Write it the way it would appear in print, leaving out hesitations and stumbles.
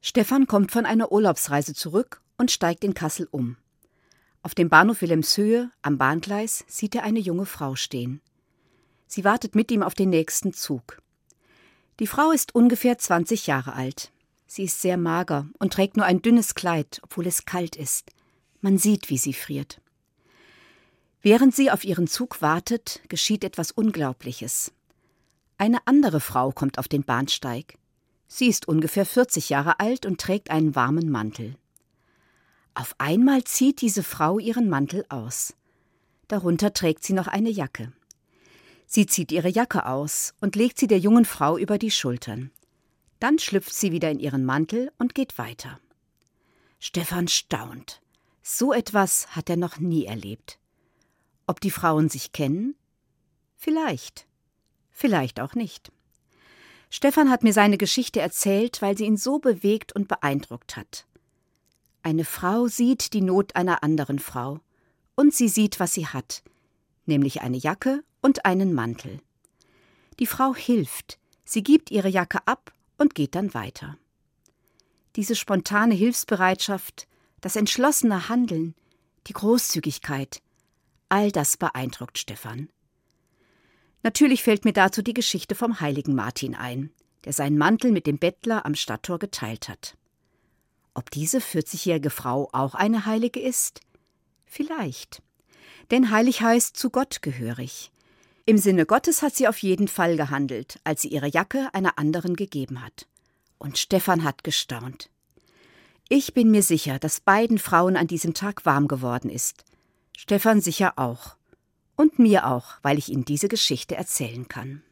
Stefan kommt von einer Urlaubsreise zurück und steigt in Kassel um. Auf dem Bahnhof Wilhelmshöhe am Bahngleis sieht er eine junge Frau stehen. Sie wartet mit ihm auf den nächsten Zug. Die Frau ist ungefähr 20 Jahre alt. Sie ist sehr mager und trägt nur ein dünnes Kleid, obwohl es kalt ist. Man sieht, wie sie friert. Während sie auf ihren Zug wartet, geschieht etwas Unglaubliches. Eine andere Frau kommt auf den Bahnsteig. Sie ist ungefähr 40 Jahre alt und trägt einen warmen Mantel. Auf einmal zieht diese Frau ihren Mantel aus. Darunter trägt sie noch eine Jacke. Sie zieht ihre Jacke aus und legt sie der jungen Frau über die Schultern. Dann schlüpft sie wieder in ihren Mantel und geht weiter. Stefan staunt. So etwas hat er noch nie erlebt. Ob die Frauen sich kennen? Vielleicht. Vielleicht auch nicht. Stefan hat mir seine Geschichte erzählt, weil sie ihn so bewegt und beeindruckt hat. Eine Frau sieht die Not einer anderen Frau. Und sie sieht, was sie hat, nämlich eine Jacke und einen Mantel. Die Frau hilft, sie gibt ihre Jacke ab und geht dann weiter. Diese spontane Hilfsbereitschaft, das entschlossene Handeln, die Großzügigkeit, all das beeindruckt Stefan. Natürlich fällt mir dazu die Geschichte vom heiligen Martin ein, der seinen Mantel mit dem Bettler am Stadttor geteilt hat. Ob diese 40-jährige Frau auch eine Heilige ist? Vielleicht. Denn heilig heißt zu Gott gehörig. Im Sinne Gottes hat sie auf jeden Fall gehandelt, als sie ihre Jacke einer anderen gegeben hat. Und Stefan hat gestaunt. Ich bin mir sicher, dass beiden Frauen an diesem Tag warm geworden ist. Stefan sicher auch. Und mir auch, weil ich Ihnen diese Geschichte erzählen kann.